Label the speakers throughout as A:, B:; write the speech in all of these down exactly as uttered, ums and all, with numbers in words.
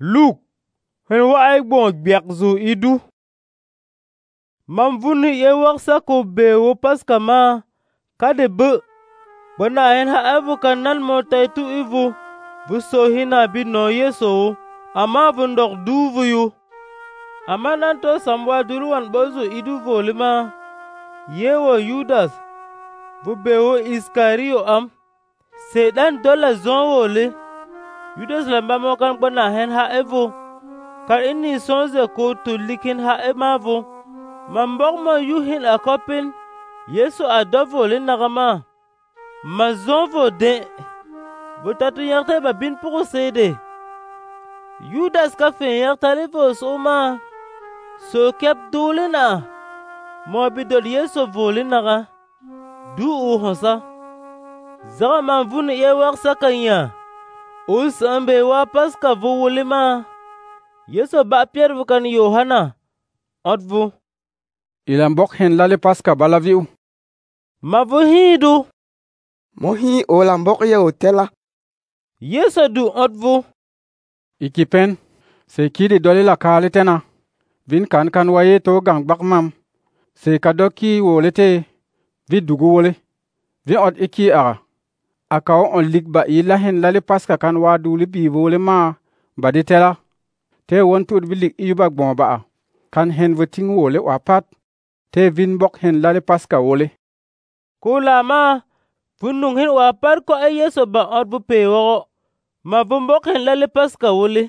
A: Luk, hen wa ai gbon biak zu idu. Mam vuni ye waksa ko bewo paska ma kade be. Bana hen ha evu kanan mo taitu ivu. Bu so hina bi no yeso ama bu ndok duvu yu. Ama nanto samwa duruwan bozu idu volima. Yewo Yudas. Bu bewo Iskario am. Sedan dola zon wole. Yudas lamba mo kan bana hen ha evu. Kar inni sonze ko to likin ha emavo. Mambok mo yuhin akopin. Yesu adovo le nagama. Ma zonvo de. Butatu yakte ba bin puku sede. Yudas ka fin yakta levo soma. So kep dole na. Mo bidol Yesu vole naga. Du u honsa. Zaga man vuni ye waksa kanya. Us ambe wa paska vo wole ma. Yesu ba Pierre vukan Yohana. Otvu.
B: Ilan bok hen lale paska balaviu.
A: Ma vo hidu.
C: Mohi olan bok ye otela.
A: Yesu du otvu.
B: Ikipen. Se kidi doli la kale tena. Vin kan kan waye to gang bak mam. Se kadoki wole te. Vi dugu wole. Vi ot iki ara. Akao on lik ba ila hen lale paska kan wadu li bi wole ma. Badi tela. Te won tud vi lik iyu bak bon ba a. Kan hen voting wole wapat. Te vin bok hen lale paska wole.
A: Kula ma. Vunung hen wapat ko ay Yesu ba ot bu pewo. Ma vun bok hen lale paska wole.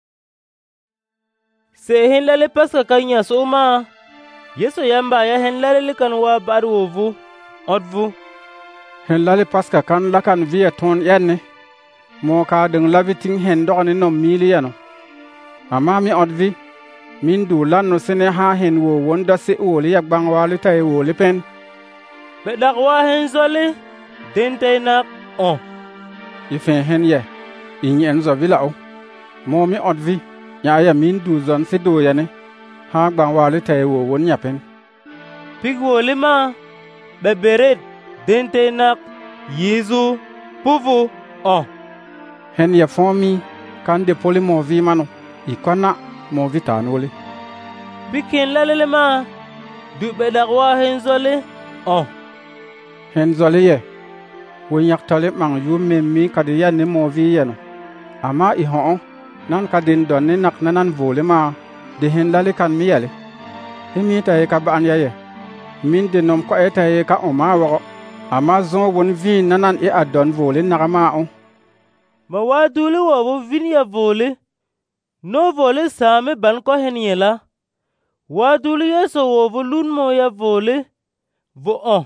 A: Se hen lale paska kanya so ma. Yesu yamba ya hen lale likan wa bar wovu. Otvu.
B: Hen lale paska kan lakan via ton yenne. Mo ka deng laviting hen dokani no mili yano. Ama mi otvi. Min du lan no sene ha hen wo wonda se wole yak bang wale tay wole pen.
A: Bedak wa hen zole. Dente nak on.
B: Ifen hen ye. Inyi enzo vila o. Mo mi otvi. Ya ya min du zon se do yane. Ha bang wale tay wo won yapen.
A: Pig wole ma. Beberet. Dente nak. Yezu. Puvu. On.
B: Hen ya fomi. Kan de poli mo vi mano. Ikona mo vitan wole.
A: Pikin lalele ma. Du bedak wa hen zole. On.
B: Hen zole ye. Wo yak tole mang yu memmi kadi ya ne mo vi yano. Ama i hon. Nan kadin donne nak nanan vole ma. De hen lale kan mi yale. Hemi ta ye ka baan ya ye. Min de nom ko eta ye ka oma wako. Ama zon won vi nanan e adon vole nakama on.
A: Ma wadule wa wo vin ya vole. No vole same ban ko hen yela. Wadule Yesu wo vo lun mo ya vole. Vo on.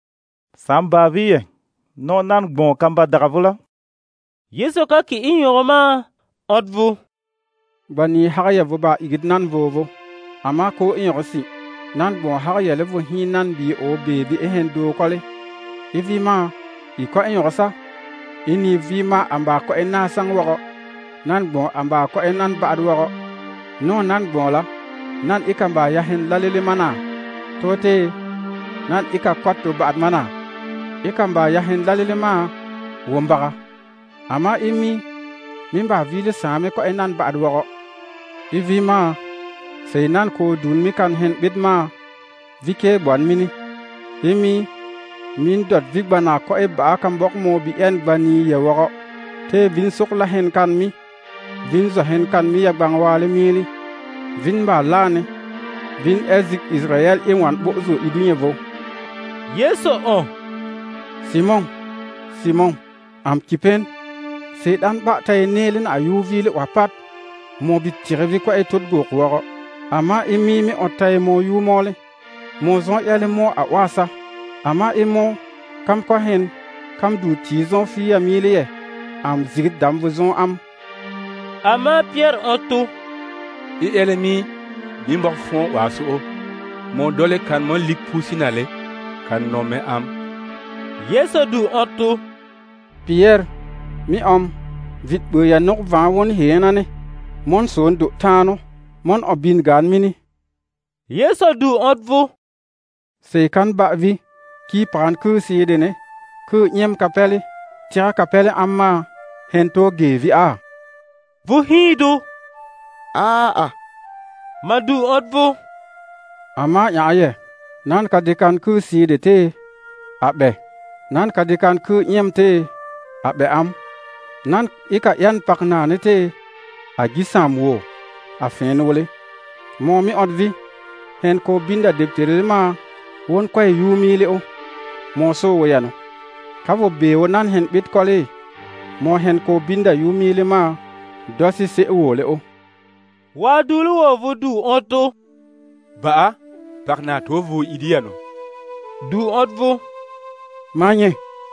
D: Samba viye. No nan bon kamba dagavula.
A: Yesu ka ki inyoma. Otvu.
B: Bani haya vo ba igid nan vovo. Ama ko inyosi. Nan bon haya levo hin nan bi o bebi ehen do kole. Ivi ma. Iko inyosa. Ini vi ma amba ko ena sang wako. Nan bon amba ko enan baad wako. No nan bon la. Nan ikamba ya hen lalele mana. Tote. Nan ika kwato baad mana. Ikamba ya hen lalele ma. Wombaka. Ama imi. Mimba vile same ko enan baad wako. Ivi ma. Se nan ko dun mi kan hen bid ma. Vike buan mini. Imi. Min dot vigbana ko e ba kan bok mo bi en bani ye wako. Te vin sok la hen kan mi. Vin zo hen kan mi yak bang wale mili. Vin ba lane. Vin ezik Israel e wan bozo idunye vo.
A: Yesu on.
B: Simon. Simon. Am kipen. Se dan ba tay nelen ayu vile wapat. Mo bi tirevi ko e tot go wako. Ama imi mi otay mo yu mole. Mo zon yale mo a wasa. Ama imo kam ko hen kam du ti zon fi ya mili ye. Am zigit dam vo zon am.
A: Ama Pierre otu.
E: I elemi bimbok fon wasu o. Mon dole kan mon lik pusinale kan nome am.
A: Yesu du otu.
B: Pierre mi om vit bu ya nok van won henane. Mon son do tano. Mon obin gan mini.
A: Yesu du otvu.
B: Se kan ba vi. Ki pan ku si dene. Ku nyem kapele. Tira kapele amma. Hento gevi a.
A: Vu hidu.
C: a a
A: ma du ot vo
B: Ama ya ye nan ka dikan ku si de te abe nan ka dikan ku yem te abe am nan ika yan pakna ne te a gisam wo a fen wole mo mi odvi hen ko binda deptere ma won koy yumi le o mo so wo yano ka vo be wonan hen bit kole mo hen ko binda yumi le ma dosi se wo le o
A: wa dulu wo vo du oto
E: Ba pakna to vu idiano
A: du ot vo
B: manye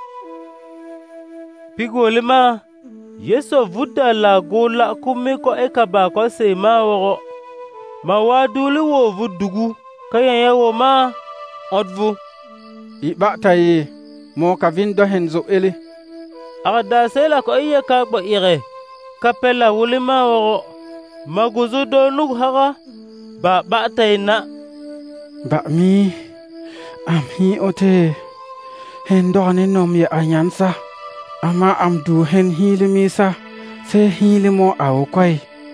A: pigole ma Yeso vuda la gola kumi ko eka ba ko se ma wo ma wa dulu wo vo dugu kayan ya wo ma ot vo
B: i ba tayi mo ka vin do hen zo ele
A: aga da sela ko iya ka ba ire kapela wuli ma wo ma guzu do nuk haga ba ba tayna
B: ba mi am hi ote hen do ne nom ya anyansa ama am du hen hili mi sa se hili mo aw koy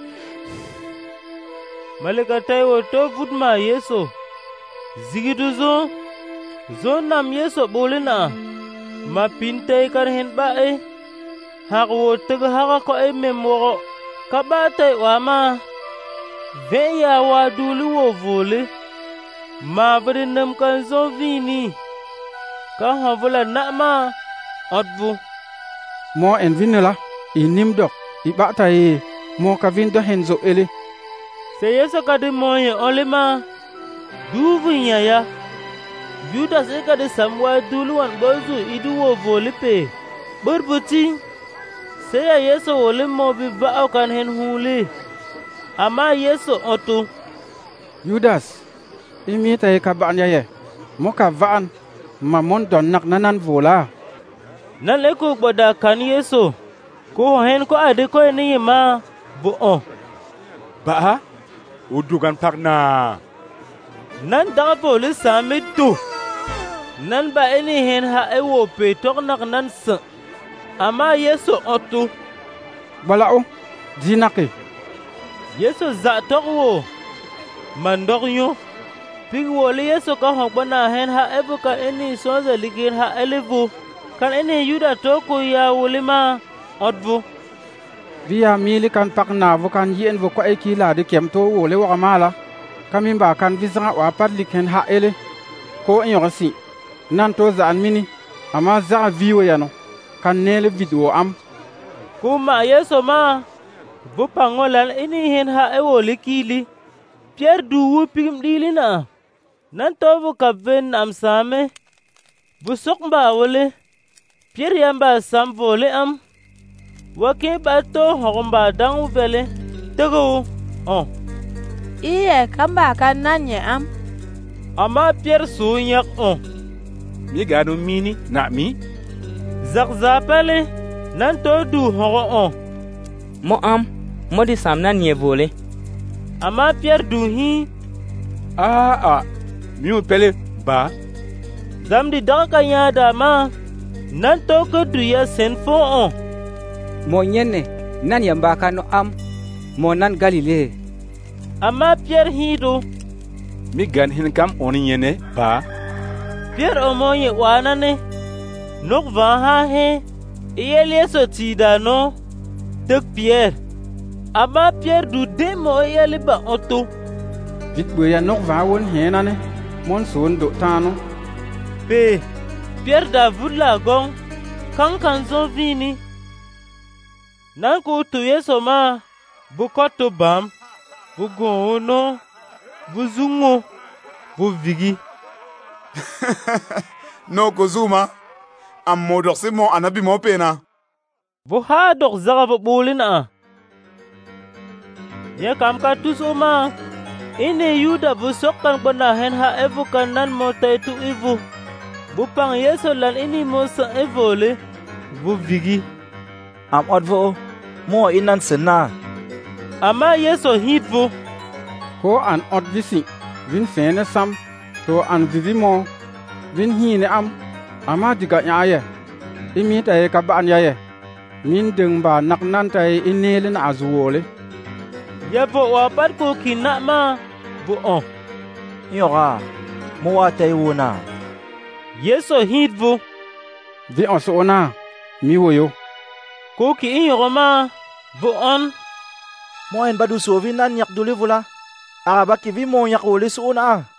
A: malika tay wo to vutma Yeso zigidu zo zo nam Yeso bolina ma pintay kar hen ba e hak wo teg haga ko e memwo ka ba tay wa ma ve ya wa dulu wo vole ma bari nam kan zo vini ka havula na ma otvu
B: mo en vinela i nim dok i ba tayi mo ka vin do hen zo ele
A: se Yeso kadi moye olima duvu nyaya Judas e kadi samwa duluwan bozu idu wo volipe burbuti se ya Yeso wole mo bi ba kan hen huli ama Yeso otu
B: Judas imi tayi ka ban yaye mo ka van ma mon don nak nanan vola
A: nan le ko boda kan Yeso ko hen ko ade ko ni ma bo on
E: Ba udugan pakna
A: nan da bolu sami tu nan ba eni hen ha e wo pe tok nak nan sa ama Yeso otu
B: bala o dinake
A: Yeso za tok wo mandok yo pig wo le Yeso ka hok bana hen ha e bu ka eni so za ligir ha elevu kan eni yuda to ko ya wolima otvu
B: via mili kan pakna vo kan yen vo ko e kila de kem to wo le wa mala kamin ba kan visa wa pat liken ha ele ko en yosi nan to za an mini ama za viwo yano kan nele video am
A: kuma Yeso ma bu pangolan eni hen ha e wo likili Pierre du wu pigim dilina nan to bu ka ven am same bu sok ba wole Pierre yamba sam vole am wake ba to hogomba dang vele tego on
F: iye kamba kan nanye am
A: ama Pierre su nyak on
E: mi ganu mini na mi
A: zak zapale nan to du hogo on
G: mo am mo di sam nan ye vole
A: ama Pierre du hi
E: a a mi u pele ba
A: zamdi daga nya da ma nan to ko du ya sen fo on
G: mo nyenne nan yamba kanu am mo nan Galile
A: ama Pierre hi do
E: mi gan hin kam on yene ba
A: Pierre o moye wana ne nok va ha he iyele so ti da no tek Pierre ama Pierre du de mo iyele ba oto
B: vit bu ya nok va won henane mon son do tano
A: pe Pierre da vula gong kan kan zo vini nan ko to Yeso ma bu koto bam bu gono bu zungo bu vigi
H: no ko zuma am modok se mo anabi mo pena
A: bu ha dok zaga bu bulina ya kam ka tusuma ine yuda bu sokkan bana hen ha evukan nan mo tay tu ivu bu pang Yeso lan ini mo sa evole bu vigi
D: am odvo mo inan sena
A: ama Yeso hitvu
B: ko an ot visi vin fene sam to an vivi mo vin hine am ama diga nyaye imi tay ka ban yaye min deng ba nak nan tay inele na azuole
A: ya vo wa pat ko kina ma vo on.
I: Yoga, mo wa tay wona.
A: Yesu hit vo.
B: Vi on so ona mi woyo.
A: Ko ki in yogo ma vo on.
I: Mo en badu so vi nan yak duli vula. Araba ki vi mo yak wole so ona.